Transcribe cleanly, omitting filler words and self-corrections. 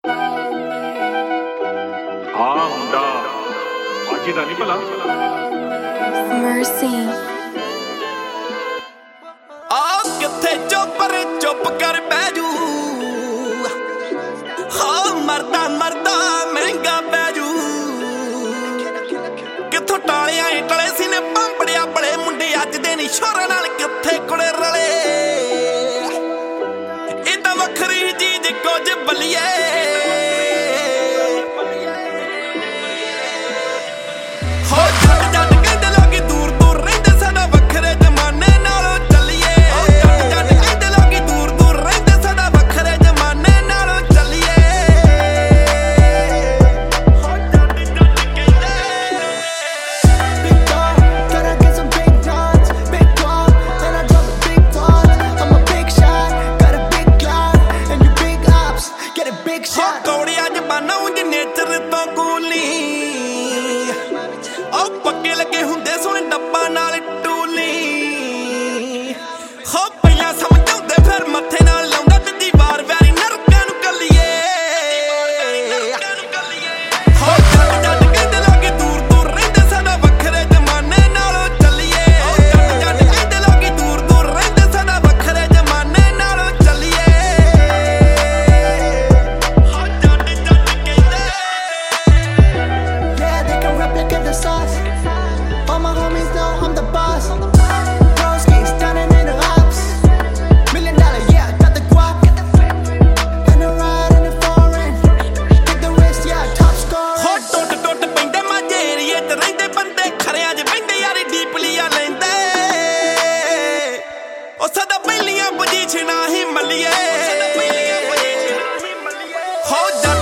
ਆ ਮੁੰਡਾ ਬਾਜੀ ਦਾ ਨਹੀਂ ਭਲਾ Mercy ਆ ਕਿੱਥੇ ਚੁੱਪ ਕਰ ਬਹਿ ਜੂ ਹਾਂ ਮਰਦਾ ਮਹਿੰਗਾ ਪੈ ਜੂ ਕਿੱਥੋਂ ਟਾਲਿਆਂ ਟਲੇ ਸੀ ਨੇ ਪੰਪੜਿਆ ਬੜੇ ਮੁੰਡੇ ਅੱਜ ਦੇ ਨੀ ਸ਼ੋਰਾਂ ਨਾਲ ਕਿੱਥੇ ਕੁੜੇ ਰਲੇ ਇਹ ਤਾਂ ਵੱਖਰੀ ਚੀਜ਼ ਕੁਝ ਬਲੀਏ ਕੌੜਿਆ ਜਬਾਨਾ ਉਂਝ ਨੇਚਰ ਤੋਂ ਕੂਲੀ ਉਹ ਪੱਕੇ ਲੱਗੇ ਹੁੰਦੇ ਸੋਹਣੇ ਡੱਬਾ ਨਾਲ ਟੂਲੀ ਹੋ ਪਹਿਲਾਂ ਸਮਝਾਉਂਦੇ ਫਿਰ ਮੱਥੇ ਨਾਲ ਲਾਉਂਦਾ ਦੂਜੀ ਵਾਰ ਵੈਰੀ ਨਰਕਾਂ ਨੂੰ ਕੱਲੀਏ ਹੋ ਜੱਟ ਕਹਿੰਦੇ ਲੋਕੀ ਦੂਰ ਰਹਿੰਦੇ ਸਾਡਾ ਵੱਖਰੇ ਜ਼ਮਾਨੇ ਨਾਲੋਂ ਚੱਲੀਏ ਜੱਟ ਕਹਿੰਦੇ ਲੋਕੀ ਦੂਰ ਰਹਿੰਦੇ ਸਾਡਾ ਵੱਖਰੇ ਜ਼ਮਾਨੇ ਨਾਲੋਂ ਚੱਲੀਏ sauce. All my homies know I'm the boss. Broski's stunning in the ops. $1 million, yeah, got the guap. And a ride in the foreign. Take the risk, yeah, top score. ਹੋ ਟੁੱਟ ਪੈਂਦੇ ਮਾਝੇ ਏਰੀਏ ਚ ਰਹਿੰਦੇ ਬੰਦੇ ਖਰਿਆਂ ਚ ਬਹਿੰਦੇ ਯਾਰੀ ਡੀਪਲੀਆਂ ਲੈਂਦੇ ਉਹ ਸਦਾ ਪਹਿਲੀਆਂ ਪੋਜੀਸ਼ਨਾਂ ਹੀ ਮੱਲੀਏ ਹੋ